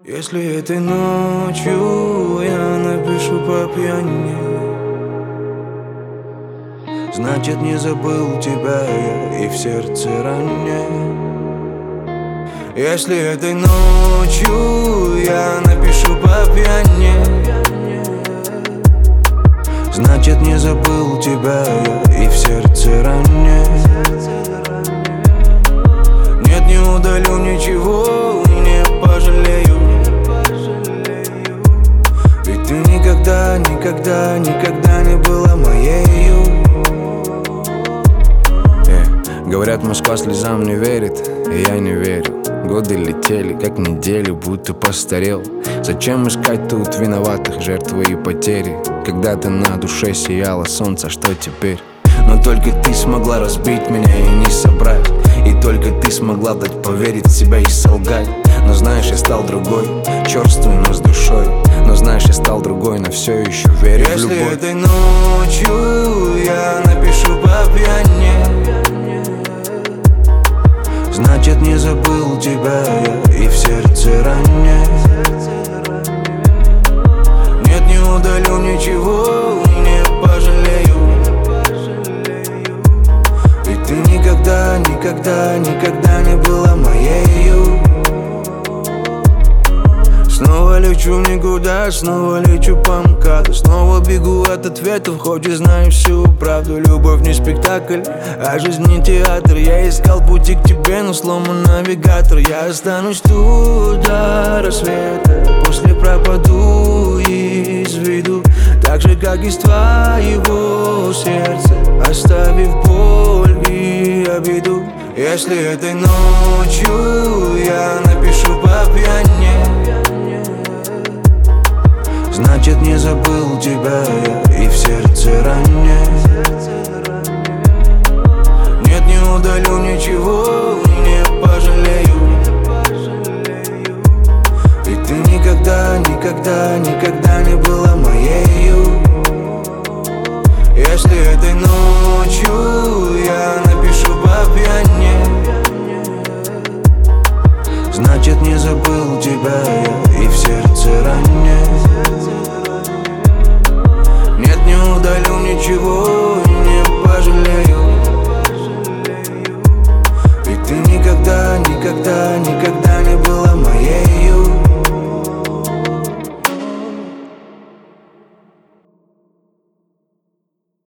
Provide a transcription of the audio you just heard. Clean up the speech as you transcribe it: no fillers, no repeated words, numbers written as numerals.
Если этой ночью я напишу по пьяни, значит не забыл тебя я и в сердце ранее. Если этой ночью я напишу по пьяни, значит не забыл тебя я и в сердце ранее. Нет, не удалю ничего, не пожалею. Ведь ты никогда, никогда, никогда не была моею. Говорят, Москва слезам не верит, и я не верю. Годы летели, как недели, будто постарел. Зачем искать тут виноватых, жертвы и потери? Когда-то на душе сияло солнце, что теперь? Но только ты смогла разбить меня и не собрать. И только ты смогла дать поверить в себя и солгать. Но знаешь, я стал другой, черствый, но с душой. Но знаешь, я стал другой, но все еще верю в любовь. Если этой ночью я напишу по пьяни, значит не забыл тебя я и в сердце ранее. Нет, не удалю ничего, не пожалею. Ведь ты никогда, никогда, никогда не была моею. Снова лечу в никуда, снова лечу по МКАДу. Снова бегу от ответов, хоть и знаю всю правду. Любовь не спектакль, а жизнь не театр. Я искал пути к тебе, но сломан навигатор. Я останусь тут до рассвета, после пропаду из виду. Так же, как из твоего сердца, оставив боль и обиду. Если этой ночью я напишу по пьяни, значит не забыл тебя я и в сердце ранее. Нет, не удалю ничего,